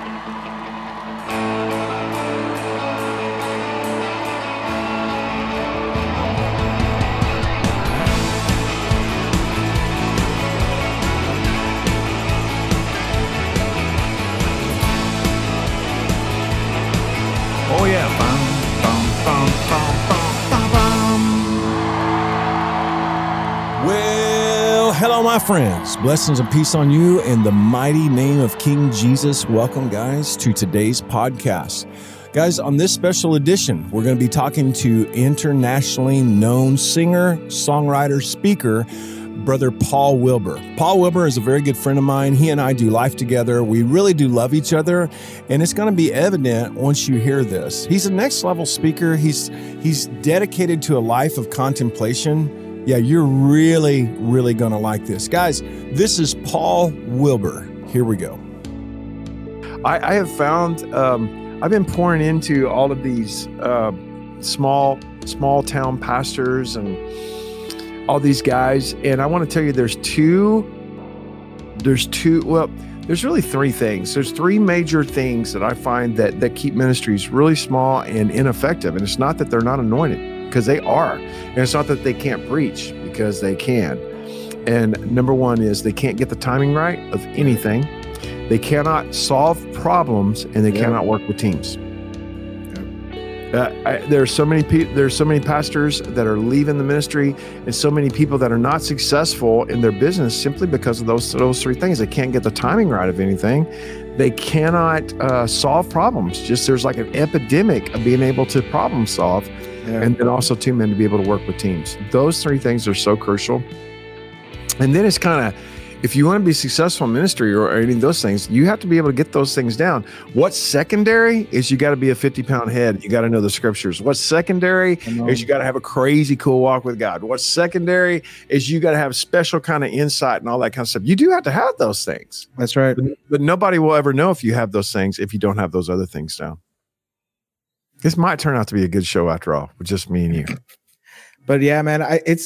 Oh yeah. Well, hello, my friends. Blessings and peace on you in the mighty name of King Jesus. Welcome, guys, to today's podcast. Guys, on this special edition, we're going to be talking to internationally known singer, songwriter, speaker, Brother Paul Wilbur. Paul Wilbur is a very good friend of mine. He and I do life together. We really do love each other, and it's going to be evident once you hear this. He's a next level speaker. He's dedicated to a life of contemplation. Yeah, you're really, really going to like this. Guys, this is Paul Wilbur. Here we go. I have found, I've been pouring into all of these small town pastors and all these guys. And I want to tell you, there's really three things. There's three major things that I find that keep ministries really small and ineffective. And it's not that they're not anointed, because they are. And it's not that they can't preach, because they can. And number one is they can't get the timing right of anything. They cannot solve problems, and they cannot work with teams. There's so many pastors that are leaving the ministry, and so many people that are not successful in their business simply because of those three things. They can't get the timing right of anything. They cannot solve problems. Just there's like an epidemic of being able to problem solve, and then also two men to be able to work with teams. Those three things are so crucial. And then it's kind of, if you want to be successful in ministry or any of those things, you have to be able to get those things down. What's secondary is you got to be a 50-pound head. You got to know the scriptures. What's secondary is you got to have a crazy cool walk with God. What's secondary is you got to have special kind of insight and all that kind of stuff. You do have to have those things. That's right. But nobody will ever know if you have those things if you don't have those other things down. This might turn out to be a good show after all, with just me and you. But yeah, man,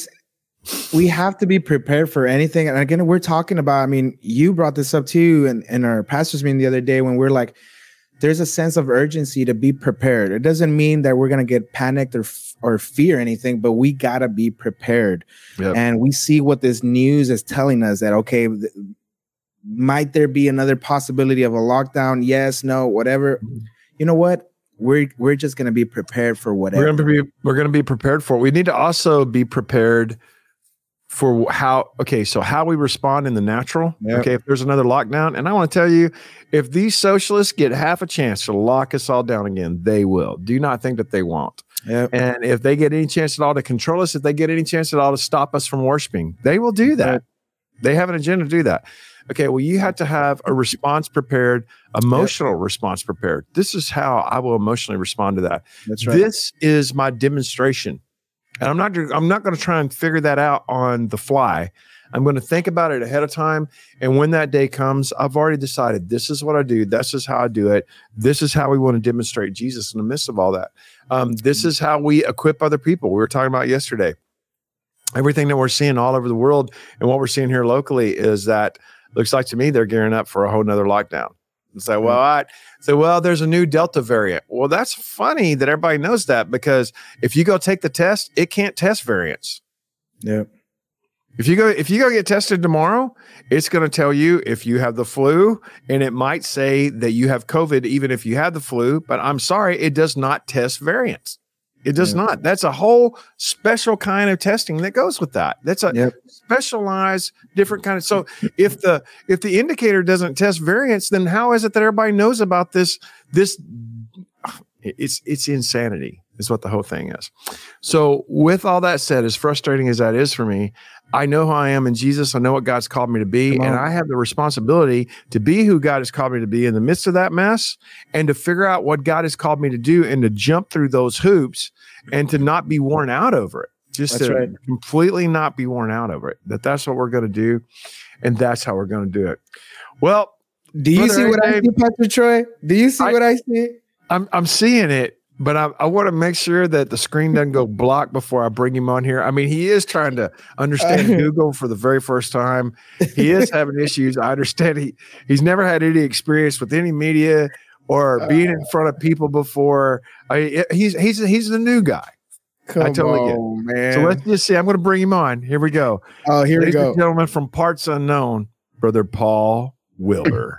we have to be prepared for anything. And again, we're talking about, I mean, you brought this up too in our pastors meeting the other day, when we're like, there's a sense of urgency to be prepared. It doesn't mean that we're going to get panicked or fear anything, but we got to be prepared. Yep. And we see what this news is telling us, that, okay, might there be another possibility of a lockdown? Yes, no, whatever. You know what? We're just going to be prepared for whatever. We're going to be prepared for it. We need to also be prepared for how we respond in the natural. Yep. Okay, if there's another lockdown, and I want to tell you, if these socialists get half a chance to lock us all down again, they will. Do not think that they won't. Yep. And if they get any chance at all to control us, if they get any chance at all to stop us from worshiping, they will do that. Yep. They have an agenda to do that. Okay, well, you have to have a response prepared, emotional response prepared. This is how I will emotionally respond to that. That's right. This is my demonstration. And I'm not going to try and figure that out on the fly. I'm going to think about it ahead of time. And when that day comes, I've already decided this is what I do. This is how I do it. This is how we want to demonstrate Jesus in the midst of all that. This is how we equip other people. We were talking about yesterday. Everything that we're seeing all over the world and what we're seeing here locally is that looks like to me they're gearing up for a whole nother lockdown. And say, well, there's a new Delta variant. Well, that's funny that everybody knows that, because if you go take the test, it can't test variants. Yeah. If you go get tested tomorrow, it's going to tell you if you have the flu, and it might say that you have COVID, even if you have the flu. But I'm sorry, it does not test variants. It does not. That's a whole special kind of testing that goes with that. That's a specialized, different kind of. So if the indicator doesn't test variants, then how is it that everybody knows about this? It's insanity, is what the whole thing is. So with all that said, as frustrating as that is for me, I know who I am in Jesus. I know what God's called me to be, and I have the responsibility to be who God has called me to be in the midst of that mess, and to figure out what God has called me to do, and to jump through those hoops, and to not be worn out over it. Completely not be worn out over it. That's what we're going to do, and that's how we're going to do it. Well, do you see what I see, Pastor Troy? Do you see what I see? I'm seeing it. But I want to make sure that the screen doesn't go block before I bring him on here. I mean, he is trying to understand Google for the very first time. He is having issues. I understand he's never had any experience with any media or being in front of people before. He's the new guy. I totally get it. Man. So let's just see. I'm going to bring him on. Here we go. Oh, here Ladies we go. and gentlemen from Parts Unknown, Brother Paul Wilbur.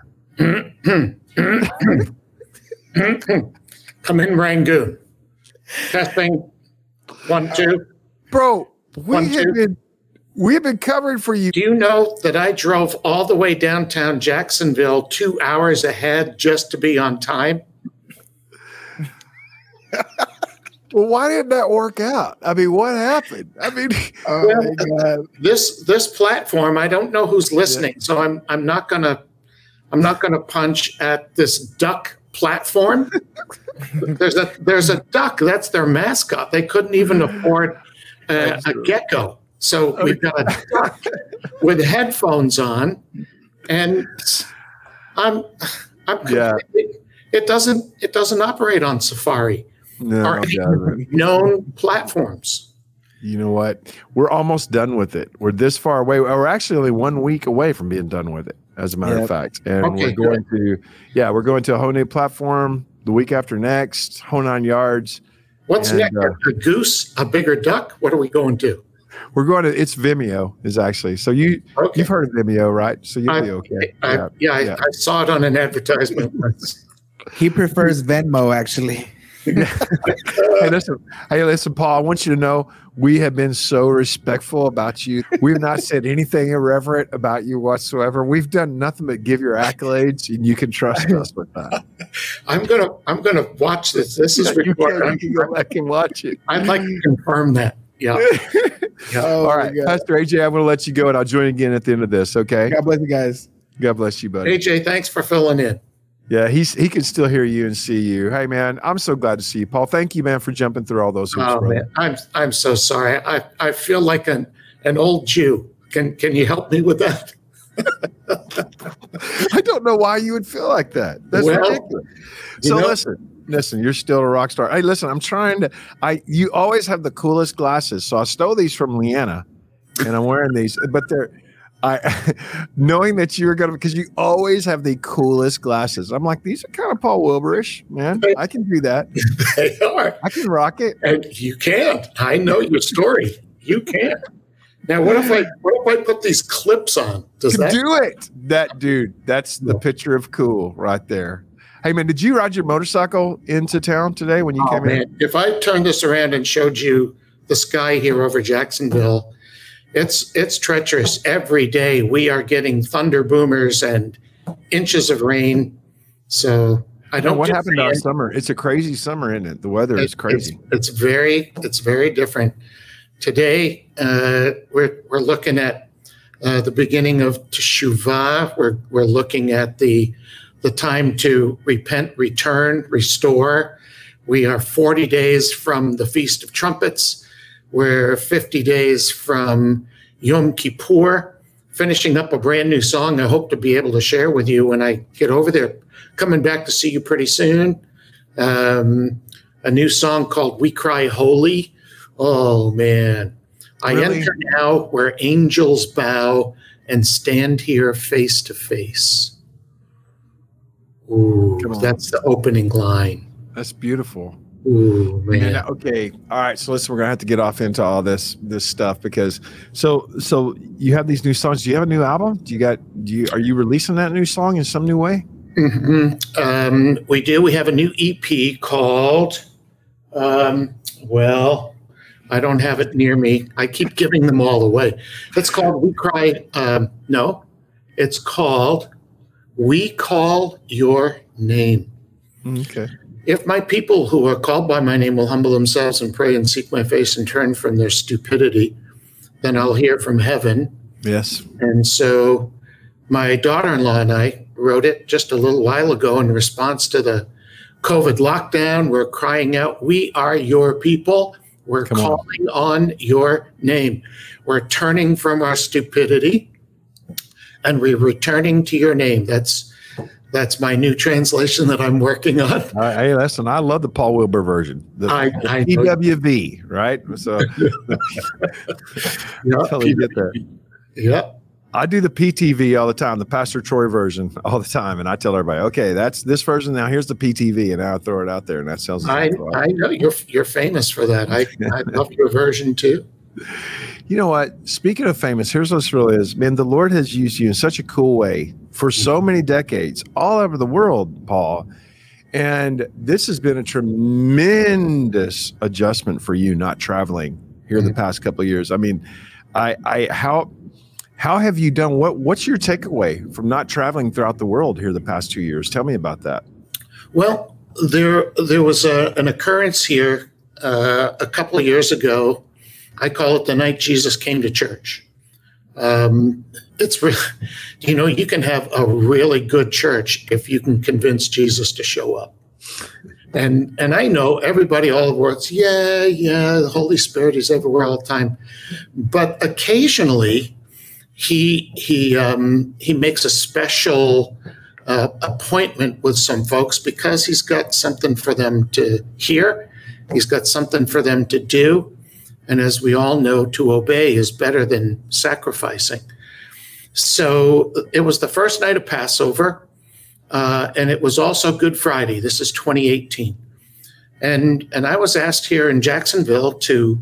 Come in, Rangoon. Testing. 1, 2. Bro, we have been covering for you. Do you know that I drove all the way downtown Jacksonville 2 hours ahead just to be on time? Well, why didn't that work out? I mean, what happened? I mean, this platform, I don't know who's listening, so I'm not gonna punch at this duck platform. There's a duck. That's their mascot. They couldn't even afford a gecko. So we've got a duck with headphones on, and I'm it doesn't operate on Safari or known platforms. You know what? We're almost done with it. We're this far away. We're actually only 1 week away from being done with it, as a matter of fact. And we're going to a whole new platform the week after next, whole 9 yards. What's next? A goose, a bigger duck? What are we going to? We're going to, it's Vimeo is actually. So you've heard of Vimeo, right? So you'll be okay. I saw it on an advertisement. He prefers Venmo, actually. Hey, listen, Paul, I want you to know we have been so respectful about you. We've not said anything irreverent about you whatsoever. We've done nothing but give your accolades, and you can trust us with that. I'm gonna watch this. This is recorded. You can go back and watch it. I'd like to confirm that. Yeah. All right, Pastor AJ, I'm going to let you go, and I'll join again at the end of this. Okay. God bless you guys. God bless you, buddy. AJ, thanks for filling in. Yeah, he can still hear you and see you. Hey, man, I'm so glad to see you, Paul. Thank you, man, for jumping through all those hoops. Oh, man, I'm so sorry. I feel like an old Jew. Can you help me with that? I don't know why you would feel like that. That's ridiculous. So listen, you're still a rock star. Hey, listen, I'm trying to. You always have the coolest glasses, so I stole these from Leanna, and I'm wearing these, but they're. Knowing that you're gonna, because you always have the coolest glasses. I'm like, these are kind of Paul Wilburish, man. I can do that. They are. I can rock it. And you can. I know your story. You can. Now, what if I put these clips on? Does that do it? That dude. That's the picture of cool right there. Hey, man, did you ride your motorcycle into town today when you came in? If I turned this around and showed you the sky here over Jacksonville. It's treacherous. Every day we are getting thunder boomers and inches of rain. So I don't. What happened to our summer? It's a crazy summer, isn't it? The weather is crazy. It's very different. Today we're looking at the beginning of Teshuvah. We're looking at the time to repent, return, restore. We are 40 days from the Feast of Trumpets. We're 50 days from Yom Kippur, finishing up a brand new song I hope to be able to share with you when I get over there. Coming back to see you pretty soon. A new song called We Cry Holy. Oh, man. Really? I enter now where angels bow and stand here face to face. Ooh, that's the opening line. That's beautiful. Ooh, man. Okay. All right. So listen, we're gonna have to get off into all this stuff because so you have these new songs. Do you have a new album? Are you releasing that new song in some new way? Mm-hmm. We do. We have a new EP called I don't have it near me. I keep giving them all away. It's called We Cry. It's called We Call Your Name. Okay. If my people who are called by my name will humble themselves and pray and seek my face and turn from their stupidity, then I'll hear from heaven. Yes. And so my daughter-in-law and I wrote it just a little while ago in response to the COVID lockdown. We're crying out, we are your people. We're calling on your name. We're turning from our stupidity and we're returning to your name. That's That's my new translation that I'm working on. Hey, listen, I love the Paul Wilbur version. The PWV, right? So totally get that. Yeah. I do the PTV all the time, the Pastor Troy version all the time. And I tell everybody, okay, that's this version. Now here's the PTV. And I throw it out there and that sells. I know you're famous for that. I love your version too. You know what? Speaking of famous, here's what this really is. Man, the Lord has used you in such a cool way for so many decades all over the world, Paul. And this has been a tremendous adjustment for you not traveling here the past couple of years. I mean, how have you done? What's your takeaway from not traveling throughout the world here the past 2 years? Tell me about that. Well, there was an occurrence here a couple of years ago. I call it the night Jesus came to church. It's really, you can have a really good church if you can convince Jesus to show up. And I know everybody all over the world, the Holy Spirit is everywhere all the time. But occasionally he makes a special appointment with some folks because he's got something for them to hear. He's got something for them to do. And as we all know, to obey is better than sacrificing. So it was the first night of Passover, and it was also Good Friday. This is 2018. And I was asked here in Jacksonville to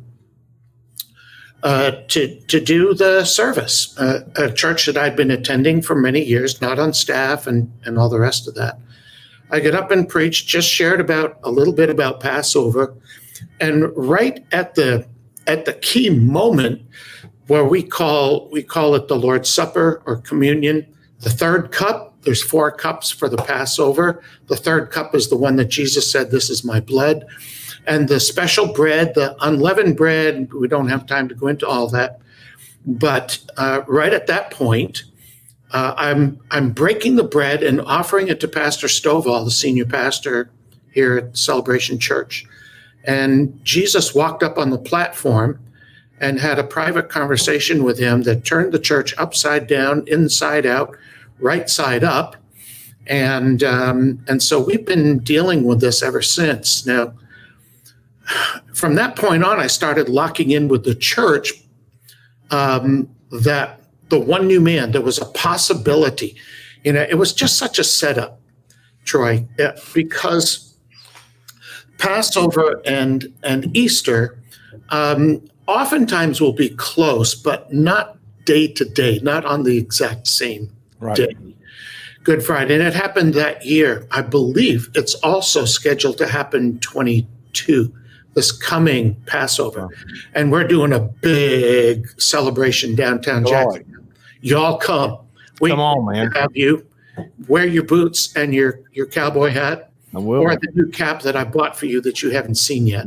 do the service, a church that I'd been attending for many years, not on staff and all the rest of that. I got up and preached, just shared a little bit about Passover, and right at the key moment where we call it the Lord's Supper or communion, the third cup, there's 4 cups for the Passover. The third cup is the one that Jesus said, "This is my blood." And the special bread, the unleavened bread, we don't have time to go into all that. But right at that point, I'm breaking the bread and offering it to Pastor Stovall, the senior pastor here at Celebration Church. And Jesus walked up on the platform and had a private conversation with him that turned the church upside down, inside out, right side up. And so we've been dealing with this ever since. Now, from that point on, I started locking in with the church that the one new man, there was a possibility. It was just such a setup, Troy, because Passover and Easter oftentimes will be close, but not day to day, not on the exact same day. Good Friday. And it happened that year. I believe it's also scheduled to happen 22, this coming Passover. And we're doing a big celebration downtown Jacksonville. Y'all come. Come on, man. Have you wear your boots and your cowboy hat. I will. Or the new cap that I bought for you that you haven't seen yet,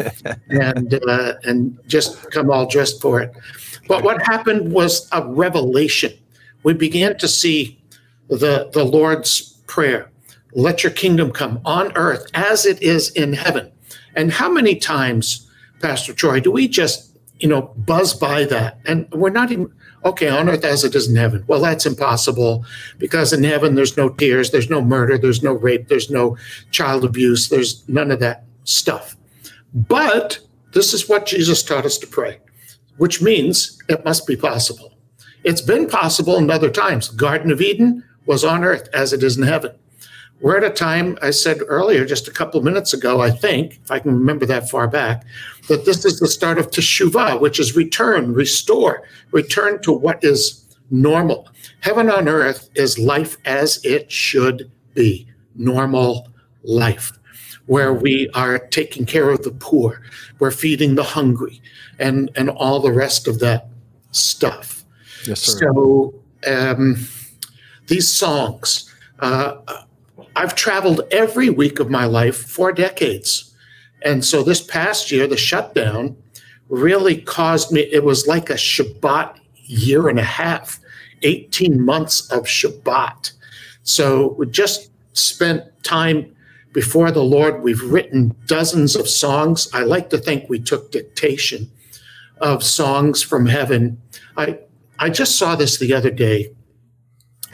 and just come all dressed for it. But what happened was a revelation. We began to see the Lord's Prayer. Let your kingdom come on earth as it is in heaven. And how many times, Pastor Troy, do we just, buzz by that? And we're not even, okay, on earth as it is in heaven. Well, that's impossible because in heaven, there's no tears, there's no murder, there's no rape, there's no child abuse, there's none of that stuff. But this is what Jesus taught us to pray, which means it must be possible. It's been possible in other times. The Garden of Eden was on earth as it is in heaven. We're at a time, I said earlier, just a couple of minutes ago, I think, if I can remember that far back, that this is the start of Teshuvah, which is return, restore, return to what is normal. Heaven on earth is life as it should be, normal life, where we are taking care of the poor, we're feeding the hungry, and all the rest of that stuff. Yes, sir. So these songs, I've traveled every week of my life for decades. And so this past year, the shutdown really caused me, it was like a Shabbat year and a half, 18 months of Shabbat. So we just spent time before the Lord. We've written dozens of songs. I like to think we took dictation of songs from heaven. I just saw this the other day.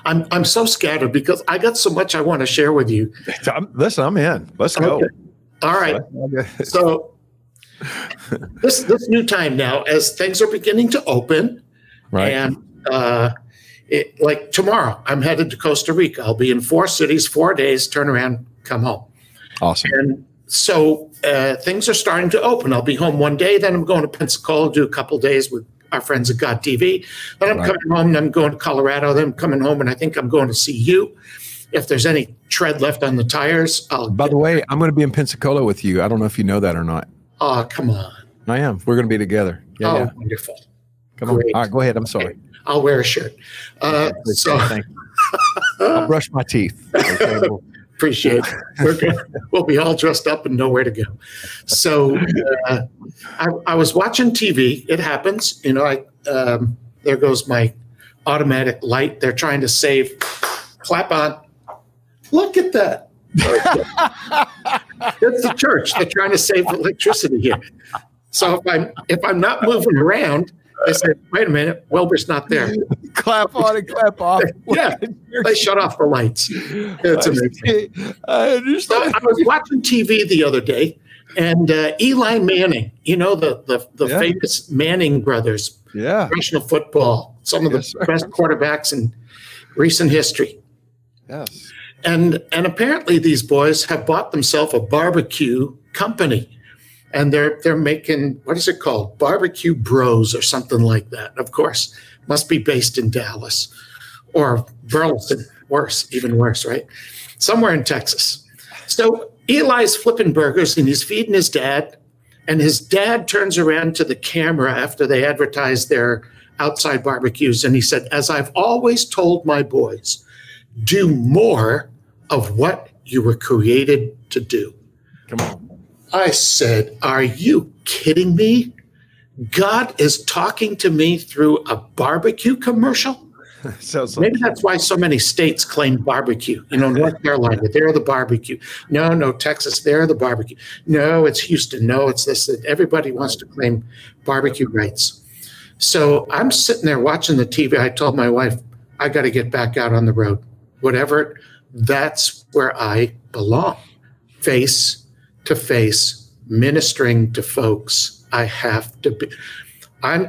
I'm so scattered because I got so much I want to share with you. Listen, I'm in. Let's go. Okay. All right. So this new time now, as things are beginning to open, Right. and like tomorrow, I'm headed to Costa Rica. I'll be in 4 cities, 4 days, turn around, come home. Awesome. And so things are starting to open. I'll be home one day, then I'm going to Pensacola, do a couple days with our friends at God TV. Then I'm coming home, and I'm going to Colorado, then I'm coming home, and I think I'm going to see you. If there's any tread left on the tires, By the way, I'm going to be in Pensacola with you. I don't know if you know that or not. Oh, come on. I am. We're going to be together. Yeah. Wonderful. Come on. All right, go ahead. I'm sorry. Okay. I'll wear a shirt. So Thank you. I'll brush my teeth. Okay, appreciate it. We're good. We'll be all dressed up and know where to go. So I was watching TV. It happens. There goes my automatic light. They're trying to save. Clap on. Look at that. It's the church. They're trying to save electricity here. So if I'm not moving around, they say, wait a minute, Wilbur's not there. Clap on and clap off. Yeah, they shut off the lights. It's amazing. I understand. So I was watching TV the other day, and Eli Manning, the famous Manning brothers, professional football, some of the best quarterbacks in recent history. Yes. And apparently these boys have bought themselves a barbecue company. And they're making, what is it called? Barbecue Bros or something like that. Of course, must be based in Dallas or Burleson. Even worse, right? Somewhere in Texas. So Eli's flipping burgers and he's feeding his dad. And his dad turns around to the camera after they advertise their outside barbecues. And he said, as I've always told my boys, do more of what you were created to do. Come on. I said, are you kidding me? God is talking to me through a barbecue commercial? Maybe that's why so many states claim barbecue. North Carolina, they're the barbecue. No, Texas, they're the barbecue. No, it's Houston. No, it's this. Everybody wants to claim barbecue rights. So I'm sitting there watching the TV. I told my wife, I got to get back out on the road. Whatever, that's where I belong. Face to face, ministering to folks. I have to be. I'm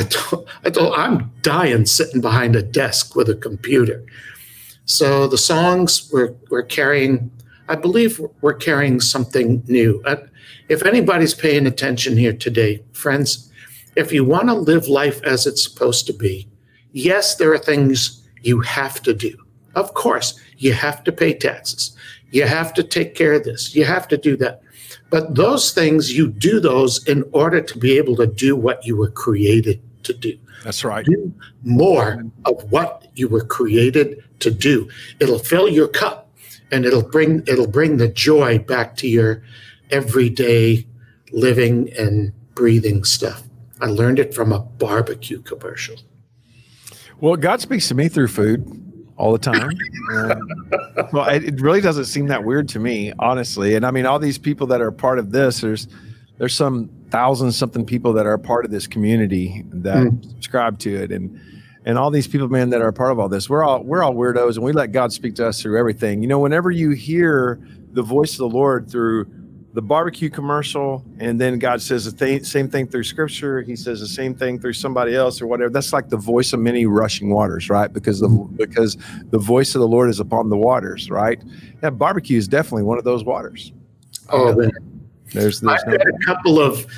dying sitting behind a desk with a computer. So the songs we're carrying, I believe we're carrying something new. If anybody's paying attention here today, friends, if you want to live life as it's supposed to be, yes, there are things you have to do. Of course, you have to pay taxes. You have to take care of this. You have to do that. But those things, you do those in order to be able to do what you were created to do. That's right. Do more of what you were created to do. It'll fill your cup and it'll bring the joy back to your everyday living and breathing stuff. I learned it from a barbecue commercial. Well, God speaks to me through food all the time. Well, it really doesn't seem that weird to me, honestly. And I mean, all these people that are a part of this, there's some 1,000-something people that are a part of this community that subscribe to it, and all these people, man, that are a part of all this. We're all weirdos, and we let God speak to us through everything. Whenever you hear the voice of the Lord through the barbecue commercial, and then God says the same thing through Scripture. He says the same thing through somebody else or whatever. That's like the voice of many rushing waters, right? Because the voice of the Lord is upon the waters, right? Yeah, barbecue is definitely one of those waters. Oh, man. There's I've got a couple of,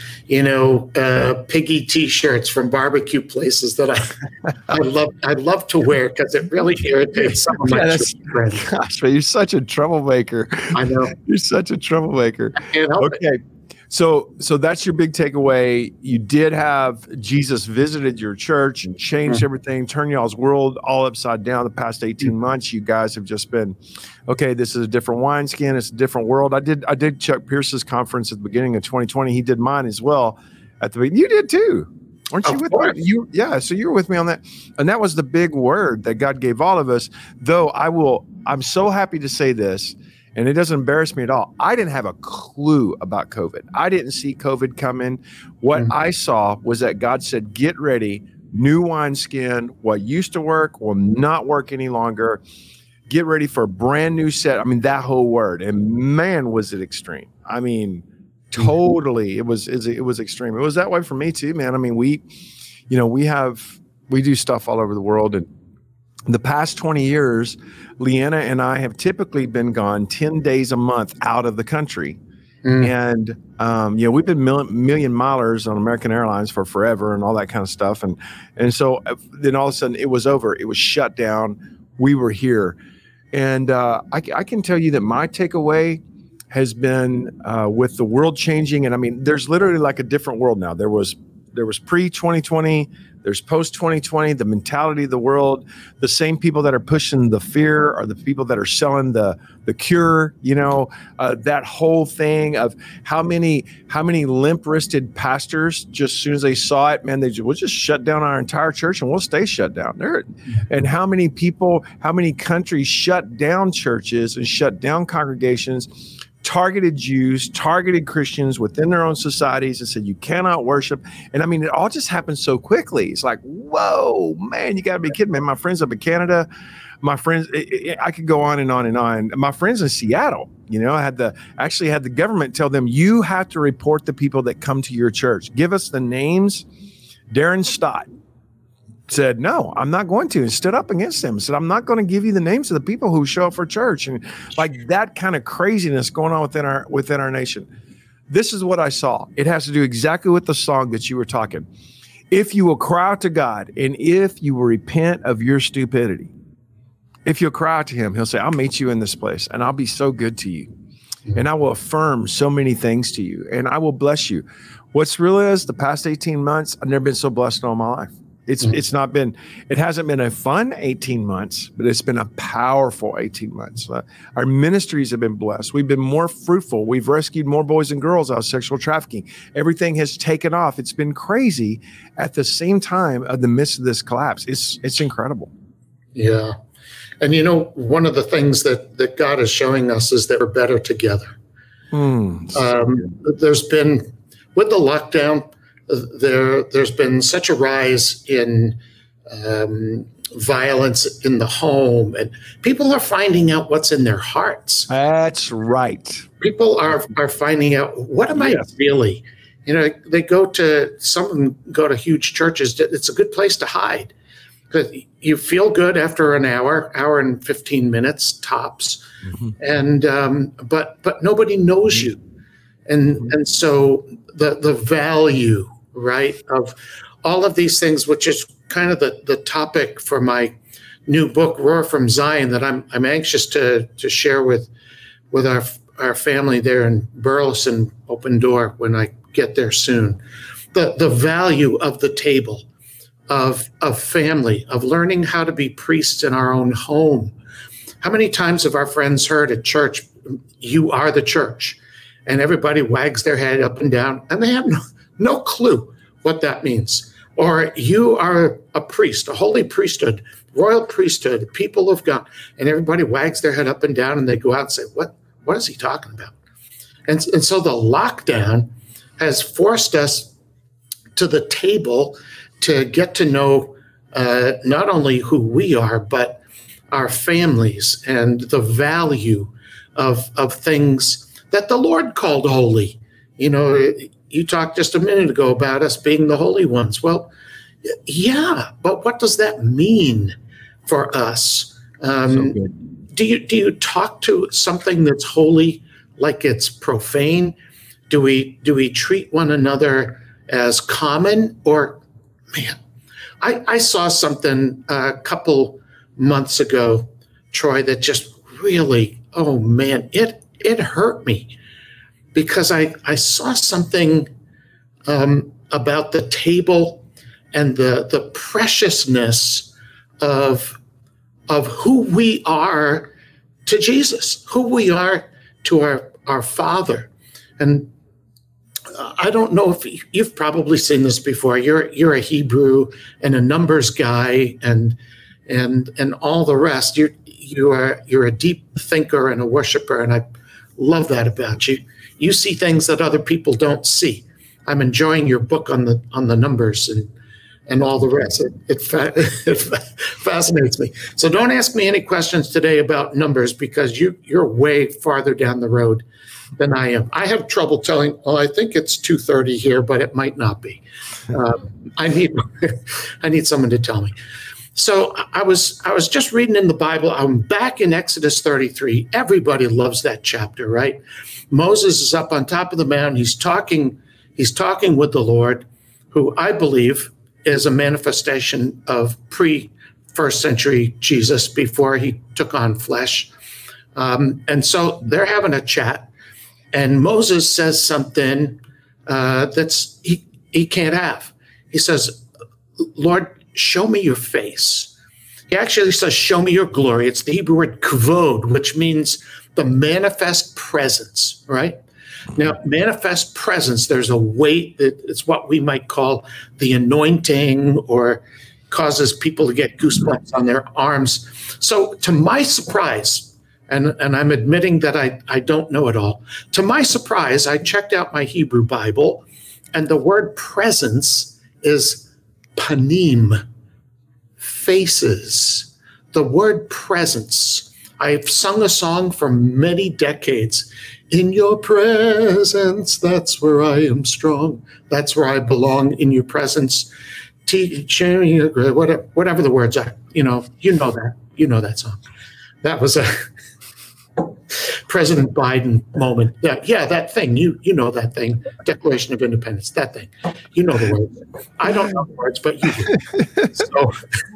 piggy T-shirts from barbecue places that I'd love to wear because it really irritates some of my friends. Gosh, man, you're such a troublemaker. I know. You're such a troublemaker. I can't help it. So that's your big takeaway. You did have Jesus visited your church and changed everything, turned y'all's world all upside down the past 18 months. You guys have just been, okay, this is a different wineskin. It's a different world. I did Chuck Pierce's conference at the beginning of 2020. He did mine as well at the beginning. You did too. Weren't you with me? So you were with me on that. And that was the big word that God gave all of us. Though I'm so happy to say this, and it doesn't embarrass me at all. I didn't have a clue about COVID. I didn't see COVID coming. What I saw was that God said, get ready new wineskin. What used to work will not work any longer. Get ready for a brand new set. I mean, that whole word. And man, was it extreme. I mean, totally. It was extreme. It was that way for me too, man. I mean, we do stuff all over the world. And the past 20 years, Leanna and I have typically been gone 10 days a month out of the country. And, we've been million milers on American Airlines for forever and all that kind of stuff. And so then all of a sudden it was over. It was shut down. We were here. And I can tell you that my takeaway has been with the world changing. And I mean, there's literally like a different world now. There was pre-2020, there's post-2020, the mentality of the world. The same people that are pushing the fear are the people that are selling the cure, that whole thing of how many limp-wristed pastors, just as soon as they saw it, man, we'll just shut down our entire church and we'll stay shut down there. And how many countries shut down churches and shut down congregations, targeted Jews, targeted Christians within their own societies and said, you cannot worship. And I mean, it all just happened so quickly. It's like, whoa, man, you got to be kidding me. My friends up in Canada, my friends, I could go on and on and on. My friends in Seattle, I had the government tell them, you have to report the people that come to your church. Give us the names. Darren Stott said, no, I'm not going to, and stood up against them. Said, I'm not going to give you the names of the people who show up for church. And like that kind of craziness going on within our nation. This is what I saw. It has to do exactly with the song that you were talking. If you will cry out to God, and if you will repent of your stupidity, if you'll cry out to him, he'll say, I'll meet you in this place and I'll be so good to you. And I will affirm so many things to you and I will bless you. What's real is the past 18 months, I've never been so blessed in all my life. It hasn't been a fun 18 months, but it's been a powerful 18 months. Our ministries have been blessed. We've been more fruitful. We've rescued more boys and girls out of sexual trafficking. Everything has taken off. It's been crazy at the same time of the midst of this collapse. It's incredible. Yeah. And one of the things that God is showing us is that we're better together. There's been, with the lockdown, there's been such a rise in violence in the home, and people are finding out what's in their hearts. That's right. People are finding out, what am I really? They go to huge churches. It's a good place to hide because you feel good after an hour and 15 minutes tops, and but nobody knows you, and so the value, right, of all of these things, which is kind of the topic for my new book, Roar from Zion, that I'm anxious to share with our family there in Burleson, Open Door, when I get there soon. The value of the table, of family, of learning how to be priests in our own home. How many times have our friends heard at church, you are the church, and everybody wags their head up and down, and they have no clue what that means. Or you are a priest, a holy priesthood, royal priesthood, people of God, and everybody wags their head up and down, and they go out and say, what is he talking about? And so the lockdown has forced us to the table to get to know not only who we are, but our families and the value of things that the Lord called holy. You talked just a minute ago about us being the holy ones. Well, yeah, but what does that mean for us? Do you talk to something that's holy like it's profane? Do we treat one another as common? Or, man, I saw something a couple months ago, Troy, that just really, oh man, it hurt me. Because I saw something about the table and the preciousness of who we are to Jesus, who we are to our Father. And I don't know if you've probably seen this before. You're a Hebrew and a numbers guy and all the rest. You're a deep thinker and a worshiper, and I love that about you. You see things that other people don't see. I'm enjoying your book on the numbers, and all the rest. It fascinates me. So don't ask me any questions today about numbers because you're way farther down the road than I am. I have trouble telling, I think it's 2:30 here, but it might not be. I need someone to tell me. So I was just reading in the Bible. I'm back in Exodus 33. Everybody loves that chapter, right? Moses is up on top of the mountain. He's talking with the Lord, who I believe is a manifestation of pre-first century Jesus before he took on flesh. And so they're having a chat, and Moses says something that's he can't have. He says, Lord, show me your face. He actually says, show me your glory. It's the Hebrew word kavod, which means the manifest presence, right? Now, manifest presence, there's a weight. It's what we might call the anointing, or causes people to get goosebumps on their arms. So to my surprise, and I'm admitting that I don't know it all, to my surprise, I checked out my Hebrew Bible, and the word presence is panim, faces. The word presence. I've sung a song for many decades. In your presence, that's where I am strong. That's where I belong, in your presence. Whatever the words are. You know that. You know that song. That was a President Biden moment. Yeah, that thing. You know that thing. Declaration of Independence. That thing. You know the words. I don't know the words, but you do. So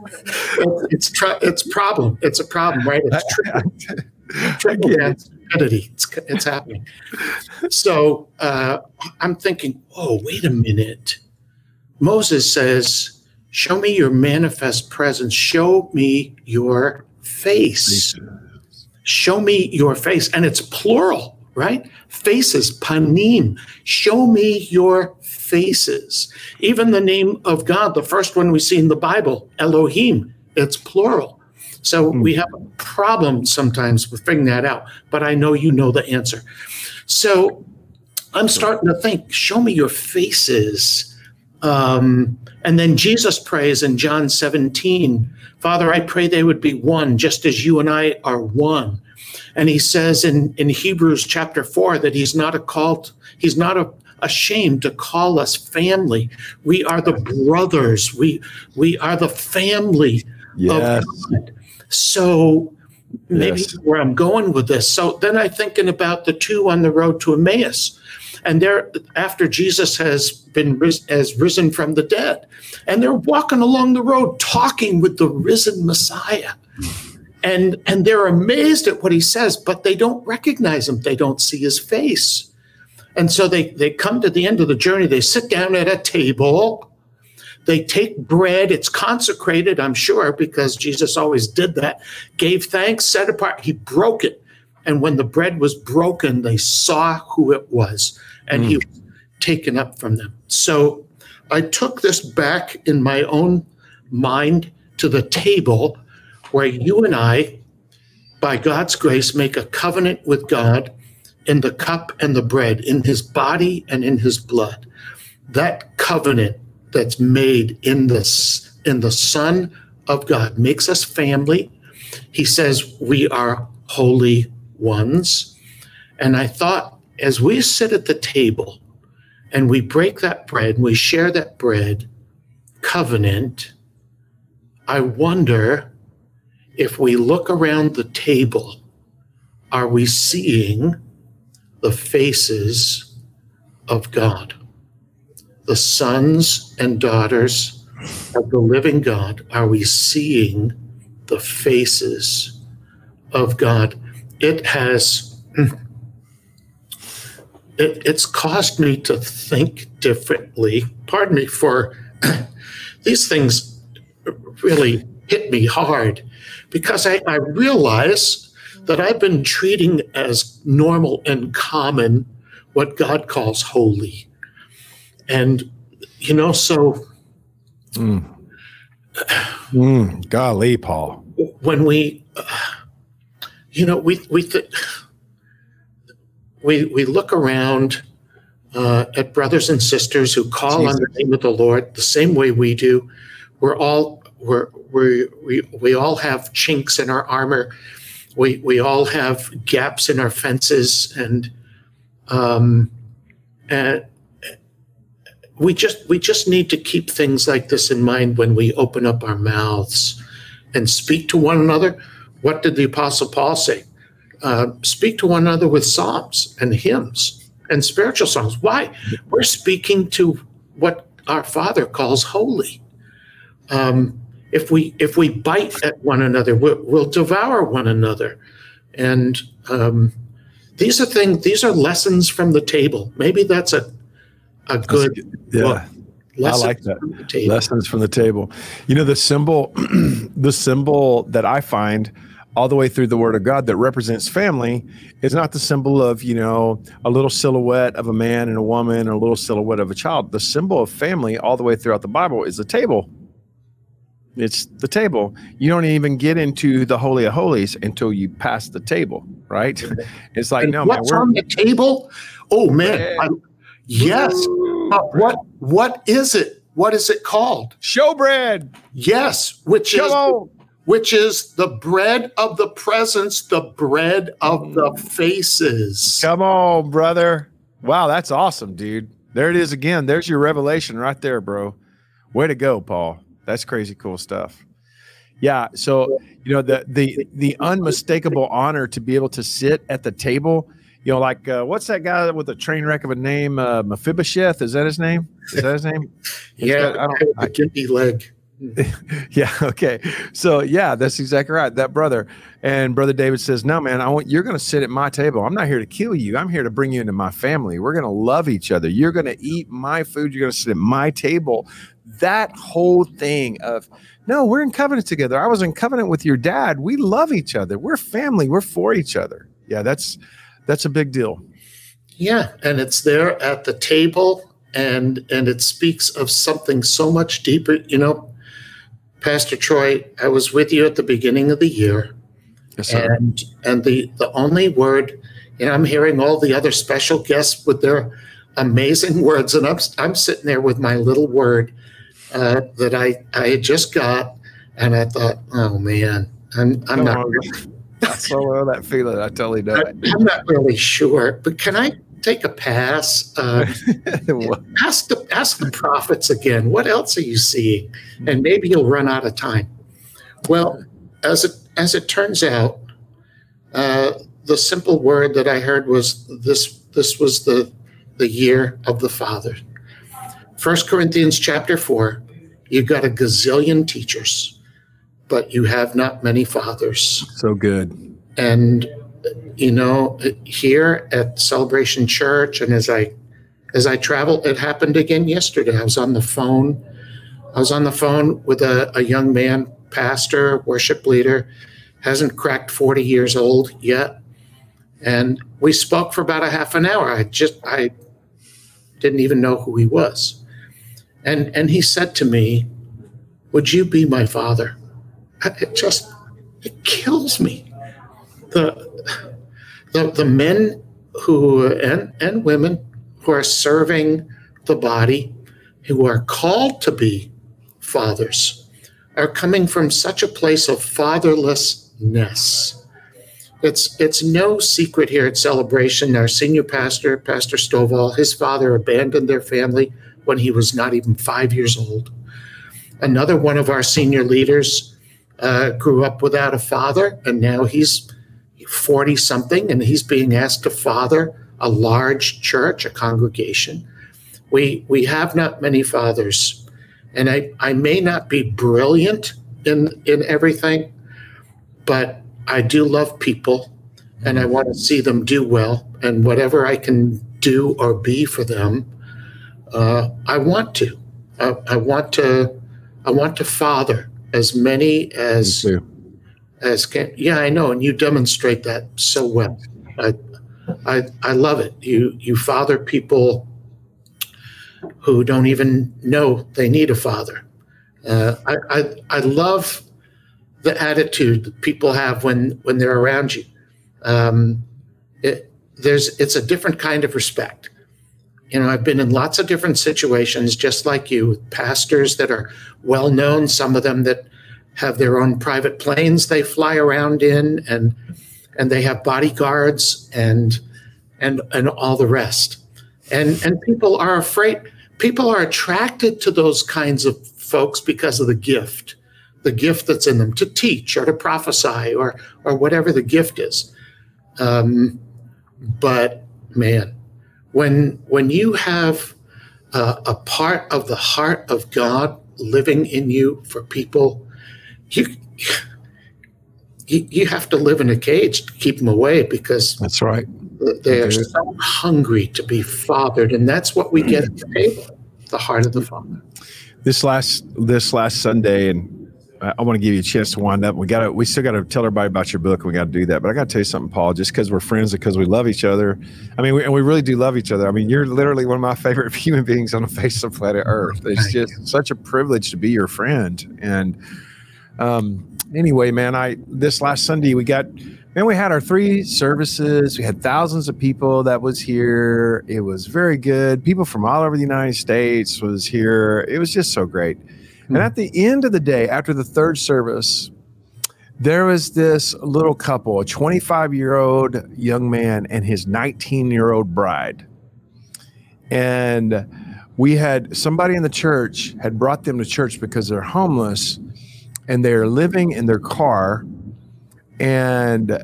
it's problem. It's a problem, right? It's trickle down stupidity. It's happening. So I'm thinking, oh, wait a minute. Moses says, show me your manifest presence. Show me your face. Show me your face. And it's plural, right? Faces, panim. Show me your faces. Even the name of God, the first one we see in the Bible, Elohim, it's plural. So we have a problem sometimes with figuring that out, but I know you know the answer. So I'm starting to think, show me your faces. And then Jesus prays in John 17, Father, I pray they would be one, just as you and I are one. And he says in Hebrews chapter 4 that he's not ashamed to call us family. We are the brothers. We are the family of God. So maybe where I'm going with this. So then I'm thinking about the two on the road to Emmaus. And they're, after Jesus has risen from the dead, and they're walking along the road talking with the risen Messiah. And they're amazed at what he says, but they don't recognize him. They don't see his face. And so they come to the end of the journey. They sit down at a table. They take bread. It's consecrated, I'm sure, because Jesus always did that. Gave thanks, set apart. He broke it. And when the bread was broken, they saw who it was. And he was taken up from them. So I took this back in my own mind to the table where you and I, by God's grace, make a covenant with God in the cup and the bread, in his body and in his blood. That covenant that's made in the Son of God makes us family. He says we are holy ones. And I thought, as we sit at the table and we break that bread and we share that bread, covenant, I wonder if we look around the table, are we seeing the faces of God? The sons and daughters of the living God, are we seeing the faces of God? It has, it's caused me to think differently. Pardon me for these things really hit me hard, because I realize that I've been treating as normal and common what God calls holy. And, so golly, Paul. When we look around at brothers and sisters who call on the name of the Lord the same way we do. We all have chinks in our armor. We all have gaps in our fences, and we just need to keep things like this in mind when we open up our mouths and speak to one another. What did the Apostle Paul say? Speak to one another with psalms and hymns and spiritual songs. Why? We're speaking to what our Father calls holy. If we bite at one another, we'll devour one another. And these are lessons from the table. Maybe that's a good book. I like that. Lessons from the table. You know, the symbol that I find all the way through the Word of God that represents family is not the symbol of, a little silhouette of a man and a woman, or a little silhouette of a child. The symbol of family all the way throughout the Bible is the table. It's the table. You don't even get into the Holy of Holies until you pass the table, right? It's like, and what's on the table? Oh man, yes. What is it? What is it called? Showbread. Yes, which is the bread of the presence, the bread of the faces. Come on, brother. Wow, that's awesome, dude. There it is again. There's your revelation right there, bro. Way to go, Paul. That's crazy cool stuff. Yeah. So, the unmistakable honor to be able to sit at the table, like what's that guy with a train wreck of a name? Mephibosheth. Is that his name? Yeah. I can't be leg. Yeah. Okay. So yeah, that's exactly right. That brother. And Brother David says, no, man, you're going to sit at my table. I'm not here to kill you. I'm here to bring you into my family. We're going to love each other. You're going to eat my food. You're going to sit at my table. That whole thing of, no, we're in covenant together. I was in covenant with your dad. We love each other. We're family. We're for each other. Yeah. That's a big deal. Yeah. And it's there at the table, and it speaks of something so much deeper. Pastor Troy, I was with you at the beginning of the year. Yes, sir. And the only word, I'm hearing all the other special guests with their amazing words, and I'm sitting there with my little word that I had just got, and I thought, oh man, I'm not. I saw that feeling. I totally know. I'm not really sure, but can I take a pass? Ask the prophets again. What else are you seeing? And maybe you'll run out of time. Well, as it turns out, the simple word that I heard was this. This was the year of the Father. 1 Corinthians chapter 4. You've got a gazillion teachers, but you have not many fathers. So good. And here at Celebration Church, and as I travel, it happened again yesterday. I was on the phone with a young man, pastor, worship leader, hasn't cracked 40 years old yet. And we spoke for about a half an hour. I didn't even know who he was. And he said to me, would you be my father? It kills me. The men who and women who are serving the body, who are called to be fathers, are coming from such a place of fatherlessness. It's no secret here at Celebration. Our senior pastor, Pastor Stovall, his father abandoned their family when he was not even 5 years old. Another one of our senior leaders grew up without a father, and now he's 40-something, and he's being asked to father a large church, a congregation. We have not many fathers, and I may not be brilliant in everything, but I do love people, and I want to see them do well, and whatever I can do or be for them, I want to. I want to father as many as can. Yeah, I know, and you demonstrate that so well. I love it. You father people who don't even know they need a father. I love the attitude that people have when they're around you. It's a different kind of respect. I've been in lots of different situations, just like you, with pastors that are well known, some of them that have their own private planes they fly around in, and they have bodyguards and all the rest. And people are afraid. People are attracted to those kinds of folks because of the gift that's in them to teach or to prophesy or whatever the gift is. But man, when you have a part of the heart of God living in you for people, you have to live in a cage to keep them away, because that's right. They are so hungry to be fathered, and that's what we get at the table, the heart of the Father. This last Sunday, and I want to give you a chance to wind up. We still got to tell everybody about your book, and we got to do that. But I got to tell you something, Paul. Just because we're friends and because we love each other, I mean, we really do love each other. I mean, you're literally one of my favorite human beings on the face of planet Earth. It's just such a privilege to be your friend. And anyway, man, this last Sunday we had our 3 services. We had thousands of people that was here. It was very good. People from all over the United States was here. It was just so great. And at the end of the day, after the 3rd service, there was this little couple, a 25-year-old young man and his 19-year-old bride. And we had somebody in the church had brought them to church because they're homeless and they're living in their car. And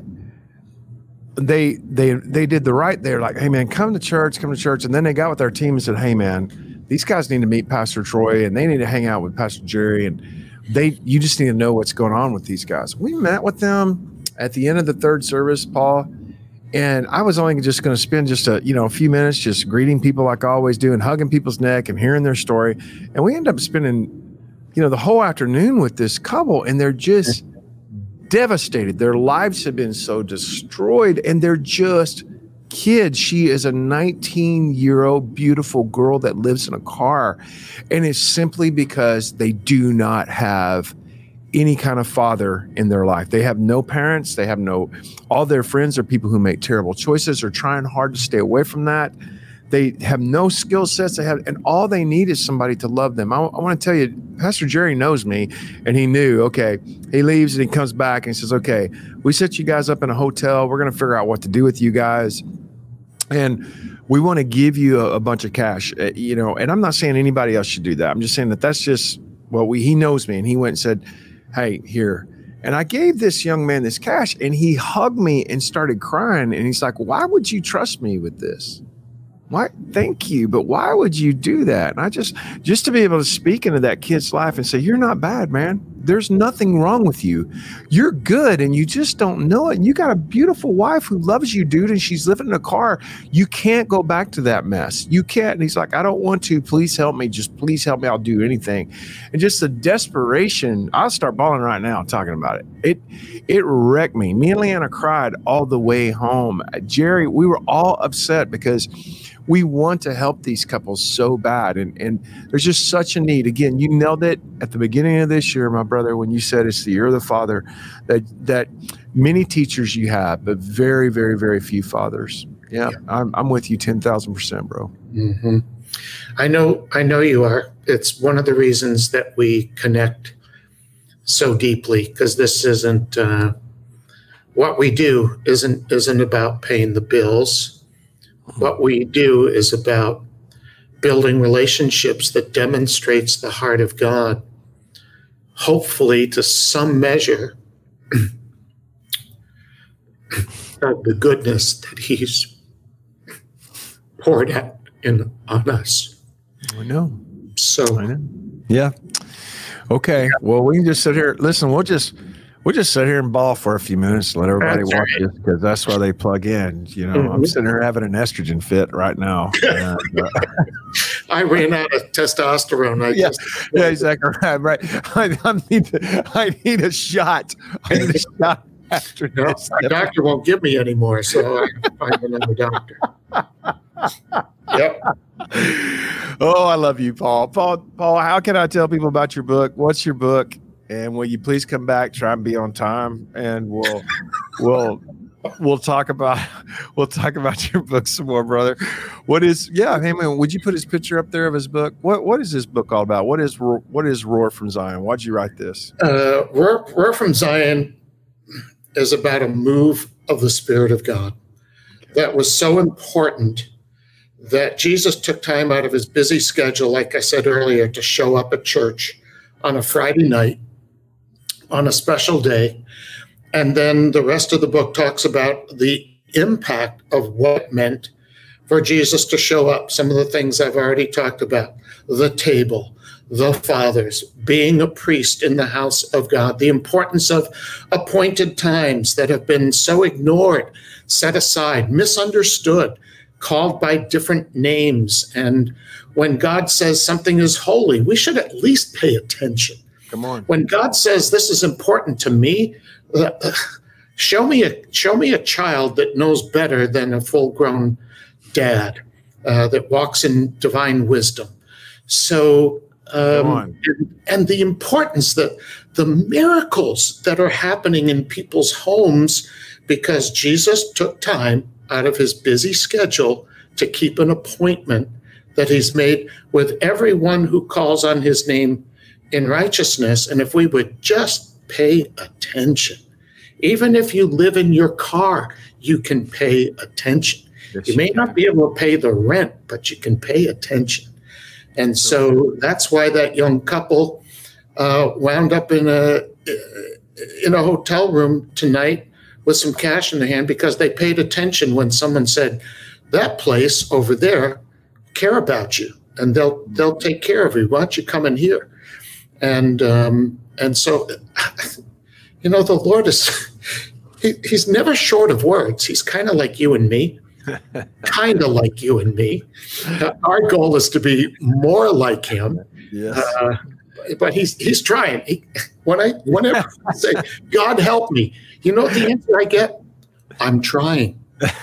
they did the right. They're like, hey man, come to church. And then they got with our team and said, hey man, these guys need to meet Pastor Troy and they need to hang out with Pastor Jerry. And you just need to know what's going on with these guys. We met with them at the end of the 3rd service, Paul. And I was only just going to spend just a few minutes just greeting people like I always do and hugging people's neck and hearing their story. And we ended up spending, the whole afternoon with this couple, and they're just devastated. Their lives have been so destroyed, and they're just kids. She is a 19-year-old beautiful girl that lives in a car, and it's simply because they do not have any kind of father in their life. They have no parents. They have all their friends are people who make terrible choices or trying hard to stay away from that. They have no skill sets. And all they need is somebody to love them. I want to tell you, Pastor Jerry knows me, and he knew, okay, he leaves and he comes back and he says, okay, we set you guys up in a hotel. We're going to figure out what to do with you guys. And we want to give you a bunch of cash, and I'm not saying anybody else should do that. I'm just saying that's just he knows me. And he went and said, hey, here. And I gave this young man this cash, and he hugged me and started crying. And he's like, why would you trust me with this? Why? Thank you. But why would you do that? And I just to be able to speak into that kid's life and say, you're not bad, man. There's nothing wrong with you. You're good, and you just don't know it. And you got a beautiful wife who loves you, dude, and she's living in a car. You can't go back to that mess. You can't. And he's like, I don't want to. Please help me. Just please help me. I'll do anything. And just the desperation. I'll start bawling right now talking about it. It wrecked me. Me and Leanna cried all the way home. Jerry, we were all upset because we want to help these couples so bad. And there's just such a need. Again, you nailed it at the beginning of this year, my brother, when you said it's the year of the father, that many teachers you have, but very, very, very few fathers. Yeah. I'm with you 10,000%, bro. Mm-hmm. I know you are. It's one of the reasons that we connect so deeply, because this isn't, what we do isn't about paying the bills. What we do is about building relationships that demonstrates the heart of God, hopefully to some measure of the goodness that he's poured out on us. I know. So, I know. Yeah. Okay. Well, we can just sit here. Listen, we'll just sit here and bawl for a few minutes, let everybody watch this, because that's why they plug in. Mm-hmm. I'm sitting here having an estrogen fit right now. And, I ran out of testosterone. Yeah, exactly right. I need a shot. I need a shot after this. My doctor won't give me any more, so I have to find another doctor. Yep. Oh, I love you, Paul. Paul, how can I tell people about your book? What's your book? And will you please come back, try and be on time, and we'll we'll talk about your book some more, brother. Hey man, would you put his picture up there of his book? What is this book all about? What is Roar from Zion? Why'd you write this? Roar from Zion is about a move of the Spirit of God that was so important that Jesus took time out of his busy schedule, like I said earlier, to show up at church on a Friday night on a special day. And then the rest of the book talks about the impact of what it meant for Jesus to show up. Some of the things I've already talked about: the table, the fathers, being a priest in the house of God, the importance of appointed times that have been so ignored, set aside, misunderstood, called by different names. And when God says something is holy, we should at least pay attention. Come on. When God says this is important to me, show me a child that knows better than a full-grown dad that walks in divine wisdom. So, and the importance that the miracles that are happening in people's homes, because Jesus took time out of his busy schedule to keep an appointment that he's made with everyone who calls on his name in righteousness. And if we would just pay attention, even if you live in your car, you can pay attention. Yes, you may not be able to pay the rent, but you can pay attention. And so that's why that young couple wound up in a hotel room tonight with some cash in their hand, because they paid attention when someone said, that place over there care about you, and they'll take care of you. Why don't you come in here? And so, the Lord he's never short of words. He's kind of like you and me. Our goal is to be more like him. Yes. But he's trying. Whenever I say, God help me, you know what the answer I get? I'm trying.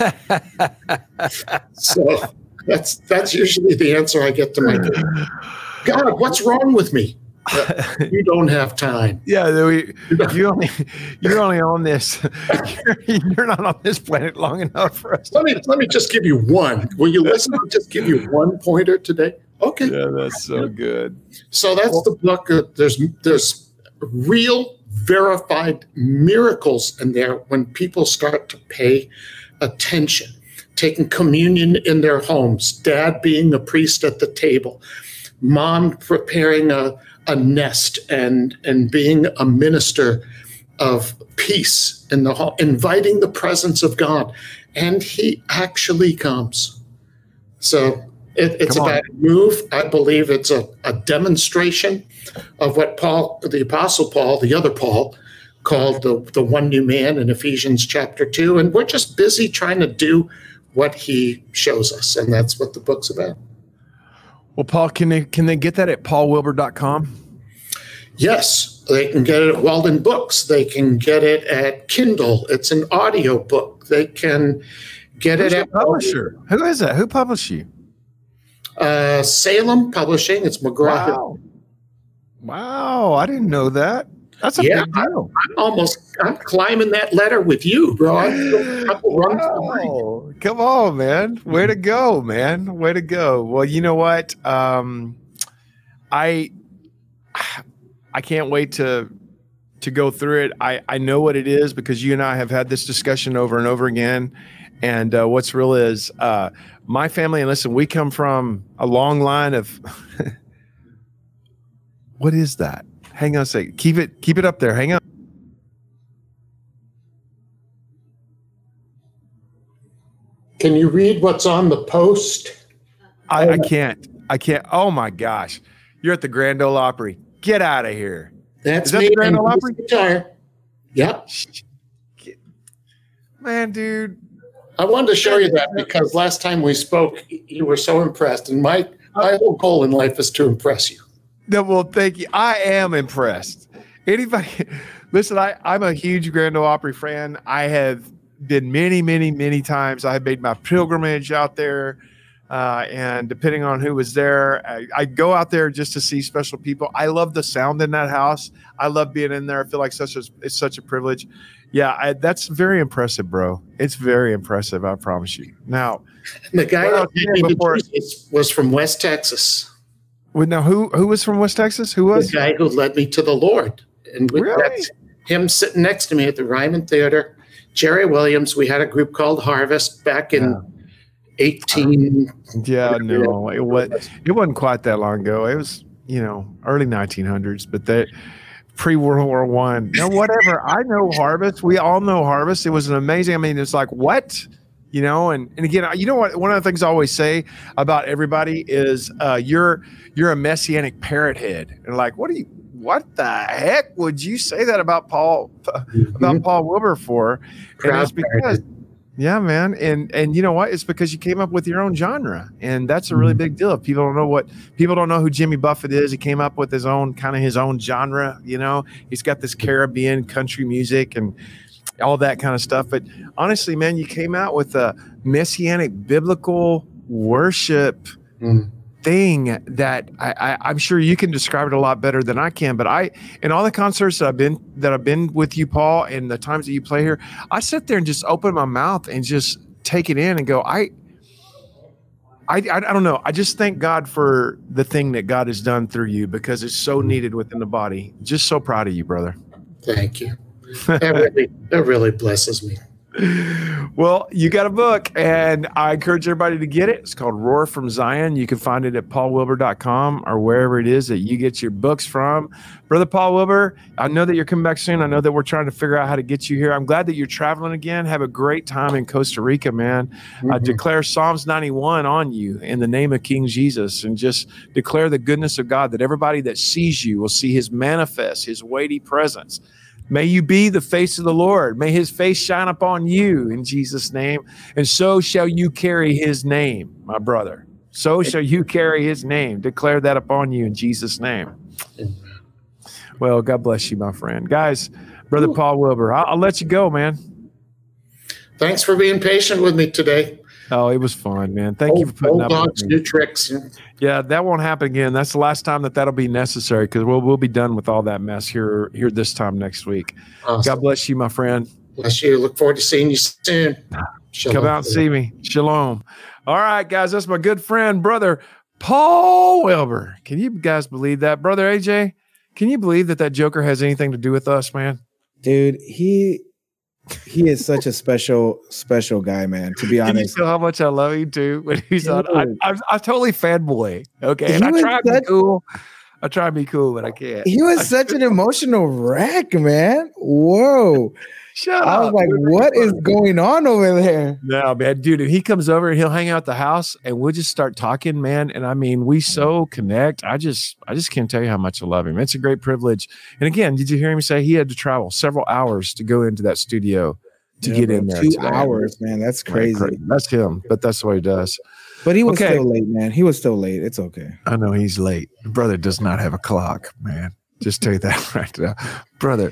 So that's usually the answer I get to my God, what's wrong with me? You don't have time. Yeah, you're only on this. You're not on this planet long enough for us. Let me just give you one. Will you listen? I'll just give you one pointer today. Okay. Yeah, that's so good. So that's the book. There's real verified miracles in there when people start to pay attention, taking communion in their homes, dad being a priest at the table, mom preparing a nest and being a minister of peace in the home, inviting the presence of God. And he actually comes. So it's about a move. I believe it's a demonstration of what Paul, the Apostle Paul, the other Paul, called the one new man in Ephesians chapter 2. And we're just busy trying to do what he shows us. And that's what the book's about. Well, Paul, can they get that at paulwilbur.com? Yes, they can get it at Walden Books. They can get it at Kindle. It's an audio book. They can get it at publisher. Who is that? Who published you? Salem Publishing. It's McGraw. Wow, I didn't know that. That's a big deal. I'm climbing that ladder with you, bro. Wow. Come on, man. Way to go, man. Way to go. Well, you know what? I can't wait to go through it. I know what it is because you and I have had this discussion over and over again. And what's real is my family, and listen, we come from a long line of what is that? Hang on a second. Keep it up there. Hang on. Can you read what's on the post? I can't. Oh my gosh. You're at the Grand Ole Opry. Get out of here. Is that me, the Grand Ole Opry? Yep. Man, dude. I wanted to show you that because last time we spoke, you were so impressed. And my whole goal in life is to impress you. No, well, thank you. I am impressed. Anybody, listen, I'm a huge Grand Ole Opry fan. I have been many, many, many times. I have made my pilgrimage out there. And depending on who was there, I go out there just to see special people. I love the sound in that house. I love being in there. I feel like it's such a privilege. That's very impressive, bro. It's very impressive. I promise you. Now, the guy that led me to Jesus was from West Texas. Now, who was from West Texas? Who was the guy who led me to the Lord? And really? That's him sitting next to me at the Ryman Theater. Jerry Williams. We had a group called Harvest back in 18. Yeah, no, it wasn't quite that long ago. It was, early 1900s, but that pre-World War I. Now, whatever. I know Harvest. We all know Harvest. It was an amazing. I mean, it's like, what? And again, you know what? One of the things I always say about everybody is you're a messianic parrot head. And like, what the heck would you say that about Paul Wilbur for? And it's because, yeah, man. And you know what? It's because you came up with your own genre. And that's a really big deal. If people don't know who Jimmy Buffett is. He came up with his own genre. He's got this Caribbean country music and all that kind of stuff. But honestly, man, you came out with a messianic biblical worship thing that I'm sure you can describe it a lot better than I can. But in all the concerts that I've been with you, Paul, and the times that you play here, I sit there and just open my mouth and just take it in and go, I don't know. I just thank God for the thing that God has done through you, because it's so needed within the body. Just so proud of you, brother. Thank you. That really blesses me. Well, you got a book, and I encourage everybody to get it. It's called Roar from Zion. You can find it at paulwilbur.com or wherever it is that you get your books from. Brother Paul Wilbur, I know that you're coming back soon. I know that we're trying to figure out how to get you here. I'm glad that you're traveling again. Have a great time in Costa Rica, man. I declare Psalms 91 on you in the name of King Jesus, and just declare the goodness of God, that everybody that sees you will see his manifest, his weighty presence. May you be the face of the Lord. May his face shine upon you in Jesus' name. And so shall you carry his name, my brother. So shall you carry his name. Declare that upon you in Jesus' name. Well, God bless you, my friend. Guys, Brother Paul Wilbur, I'll let you go, man. Thanks for being patient with me today. Oh, it was fun, man. Thank you for putting up with me. New tricks. Yeah, that won't happen again. That's the last time that'll be necessary, because we'll be done with all that mess here this time next week. Awesome. God bless you, my friend. Bless you. Look forward to seeing you soon. Shalom. Come out and see me. Shalom. All right, guys, that's my good friend, Brother Paul Wilbur. Can you guys believe that? Brother AJ, can you believe that Joker has anything to do with us, man? Dude, he is such a special guy, man, to be honest. You know how much I love him too when he's on. I'm totally fanboy. Okay. And I try to be cool. I try to be cool, but I can't. He was such an emotional wreck, man. Whoa. Shut up. I was like, what is going on over there? No, man, dude, if he comes over and he'll hang out at the house and we'll just start talking, man. And I mean, we so connect. I just can't tell you how much I love him. It's a great privilege. And again, did you hear him say he had to travel several hours to go into that studio to get in there? 2 hours, man. That's crazy. That's him, but that's what he does. But he was still late, man. He was still late. It's okay. I know he's late. Brother does not have a clock, man. Just tell you that right now, brother.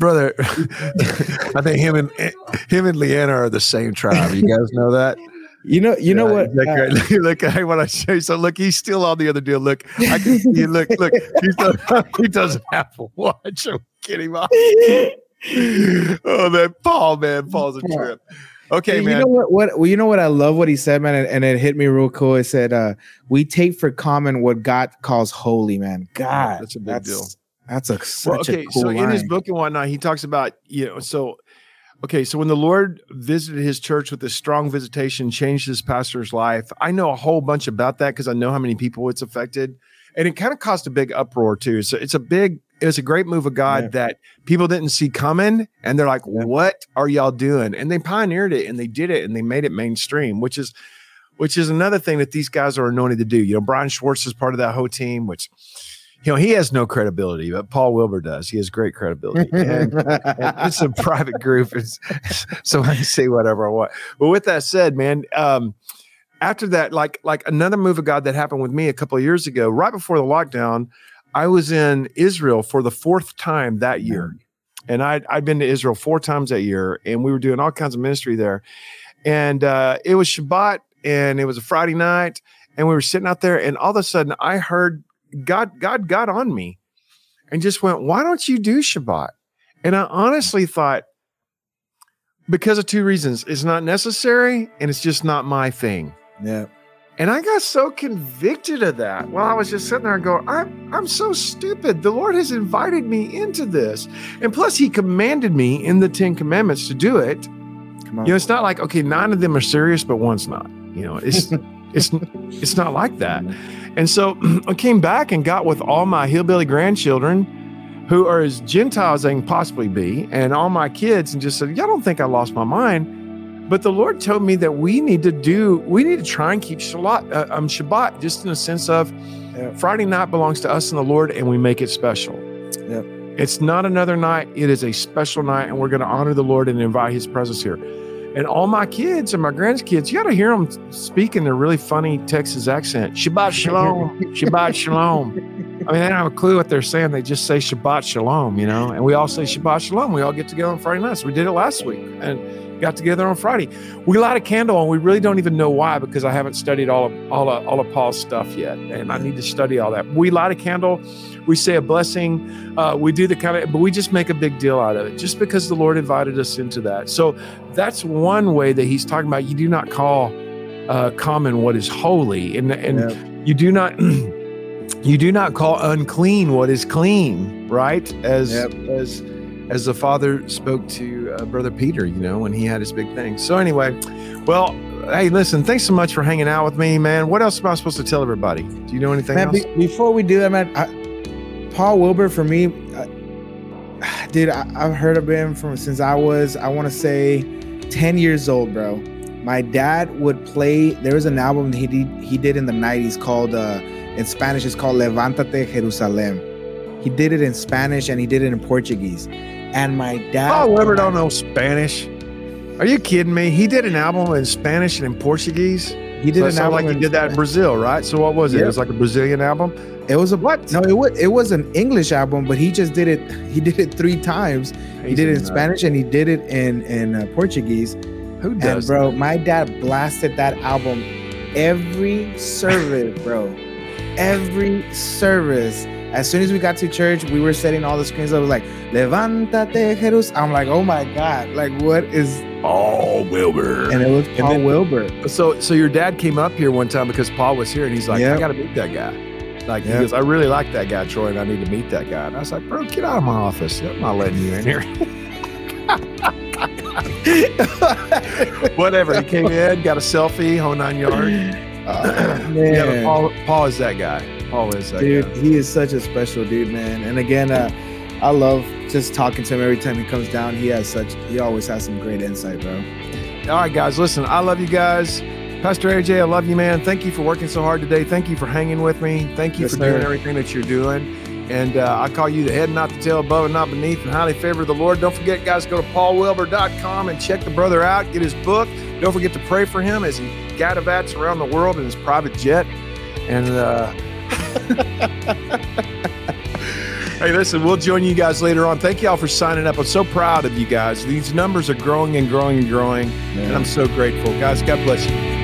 I think him and Leanna are the same tribe. You guys know that. You know what? Look, when I say so, look, he's still on the other deal. Look, I can see you. Look, he doesn't have a watch. I'm kidding. Oh man, Paul's a trip. Okay, man. You know what? I love what he said, man, and it hit me real cool. It said, "We take for common what God calls holy, man." God, that's a big deal. That's such a cool line. In his book and whatnot, he talks about, so when the Lord visited his church with this strong visitation, changed his pastor's life. I know a whole bunch about that because I know how many people it's affected. And it kind of caused a big uproar too. So it's a great move of God that people didn't see coming. And they're like, what are y'all doing? And they pioneered it and they did it and they made it mainstream, which is another thing that these guys are anointed to do. Brian Schwartz is part of that whole team, which, he has no credibility, but Paul Wilbur does. He has great credibility. And it's a private group. So I can say whatever I want. But with that said, man, after that, like another move of God that happened with me a couple of years ago, right before the lockdown, I was in Israel for the 4th time that year. And I'd been to Israel 4 times that year, and we were doing all kinds of ministry there. And it was Shabbat, and it was a Friday night, and we were sitting out there, and all of a sudden I heard God got on me and just went, why don't you do Shabbat? And I honestly thought, because of two reasons. It's not necessary, and it's just not my thing. Yeah. And I got so convicted of that. Well, I was just sitting there and go, I'm so stupid. The Lord has invited me into this. And plus he commanded me in the 10 Commandments to do it. Come on. You know, it's not like, okay, 9 of them are serious, but one's not. You know, it's not like that. And so I came back and got with all my hillbilly grandchildren who are as Gentile as they can possibly be, and all my kids, and just said, y'all don't think I lost my mind. But the Lord told me that we need to try and keep Shabbat, just in the sense of Friday night belongs to us and the Lord, and we make it special. Yep. It's not another night. It is a special night, and we're going to honor the Lord and invite his presence here. And all my kids and my grandkids, you got to hear them speak in their really funny Texas accent. Shabbat shalom, Shabbat shalom. I mean, they don't have a clue what they're saying. They just say Shabbat shalom, you know, and we all say Shabbat shalom. We all get together on Friday nights. We did it last week and got together on Friday. We light a candle, and we really don't even know why, because I haven't studied all of Paul's stuff yet, and I need to study all that. We light a candle, we say a blessing, we do but we just make a big deal out of it, just because the Lord invited us into that. So that's one way that he's talking about. You do not call common what is holy, and you do not you do not call unclean what is clean, right? As the Father spoke to Brother Peter, you know, when he had his big thing. So anyway, well, hey, listen, thanks so much for hanging out with me, man. What else am I supposed to tell everybody? Do you know anything else? Before we do that, man, Paul Wilbur, for me, dude, I've heard of him since I want to say 10 years old, bro. My dad would play, there was an album that he did in the 90s called, in Spanish, it's called Levántate Jerusalem. He did it in Spanish and he did it in Portuguese. And my dad... Paul Wilbur don't know Spanish. Are you kidding me? He did an album in Spanish and in Portuguese? He did an album like he did that in Brazil, right? So what was it? It was like a Brazilian album? It was a what? No, it was an English album, but he just did it. He did it 3 times. He did it in Spanish and he did it in Portuguese. Who does? And bro, my dad blasted that album every service, bro. Every service. As soon as we got to church, we were setting all the screens up. It was like, Levántate Jerusalem. I'm like, oh my God, like what is Paul Wilbur? And it was Paul Wilbur. So your dad came up here one time because Paul was here, and he's like, I got to meet that guy. Like he goes, I really like that guy, Troy, and I need to meet that guy. And I was like, bro, get out of my office. I'm not letting you in here. Whatever. He came in, got a selfie, whole 9 yards. Man. Yeah, but Paul is that guy. Paul is that dude, guy. He is such a special dude, man. And again, I love just talking to him every time he comes down. He always has some great insight, bro. All right, guys, listen, I love you guys. Pastor AJ, I love you, man. Thank you for working so hard today. Thank you for hanging with me. Thank you for doing everything that you're doing. And I call you the head, not the tail, above and not beneath, and highly favored of the Lord. Don't forget, guys, go to paulwilbur.com and check the brother out. Get his book. Don't forget to pray for him as he gadavats around the world in his private jet. And hey, listen, we'll join you guys later on. Thank you all for signing up. I'm so proud of you guys. These numbers are growing and growing and growing, and I'm so grateful. Guys, God bless you.